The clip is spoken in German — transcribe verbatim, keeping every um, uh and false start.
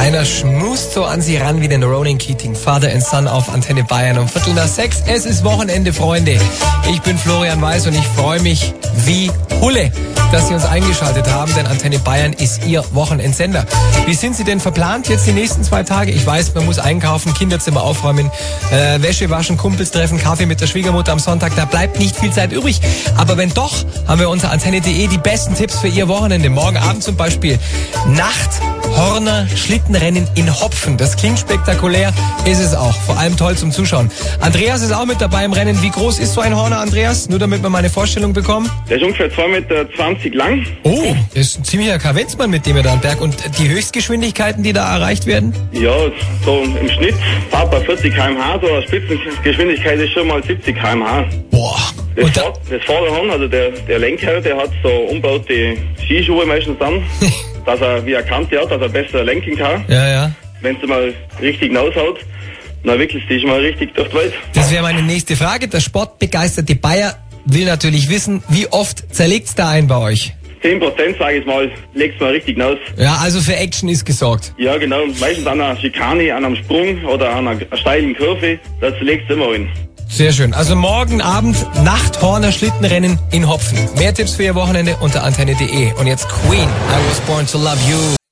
Einer schmust so an sie ran wie den Ronan Keating, Father and Son auf Antenne Bayern um Viertel nach sechs. Es ist Wochenende, Freunde. Ich bin Florian Weiß und ich freue mich wie Hulle, dass Sie uns eingeschaltet haben, denn Antenne Bayern ist Ihr Wochenendsender. Wie sind Sie denn verplant jetzt die nächsten zwei Tage? Ich weiß, man muss einkaufen, Kinderzimmer aufräumen, äh, Wäsche waschen, Kumpels treffen, Kaffee mit der Schwiegermutter am Sonntag. Da bleibt nicht viel Zeit übrig. Aber wenn doch, haben wir unter antenne punkt de die besten Tipps für Ihr Wochenende. Morgen Abend zum Beispiel Nachthorner Schlittenrennen in Hopfen. Das klingt spektakulär, ist es auch. Vor allem toll zum Zuschauen. Andreas ist auch mit dabei im Rennen. Wie groß ist so ein Horner, Andreas? Nur damit wir mal eine Vorstellung bekommen. Der ist ungefähr zwei Meter zwanzig lang. Oh, das ist ein ziemlicher Kavenzmann, mit dem er da am Berg. Und die Höchstgeschwindigkeiten, die da erreicht werden? Ja, so im Schnitt fahrt bei vierzig Kilometer pro Stunde, so eine Spitzengeschwindigkeit ist schon mal siebzig Kilometer pro Stunde. Boah. Das, Und da Fahr das Vorderhorn, also der, der Lenker, der hat so umbaute Skischuhe meistens an, dass er wie er Kante hat, dass er besser lenken kann. Ja, ja. Wenn es mal richtig hinaushaut, dann wickelst du dich mal richtig durch die Welt. Das wäre meine nächste Frage. Der sportbegeisterte Bayer will natürlich wissen, wie oft zerlegt's da ein bei euch? zehn Prozent, sage ich mal, legst mal richtig hinaus. Ja, also für Action ist gesorgt. Ja, genau. Meistens an einer Schikane, an einem Sprung oder an einer steilen Kurve, dazu legst du immer hin. Sehr schön. Also morgen Abend Nachthorner Schlittenrennen in Hopfen. Mehr Tipps für Ihr Wochenende unter antenne punkt de. Und jetzt Queen, I Was Born to Love You.